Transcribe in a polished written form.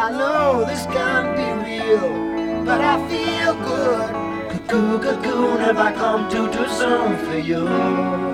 I know this can't be real, but I feel good. Cuckoo, cocoon, have I come too soon for you?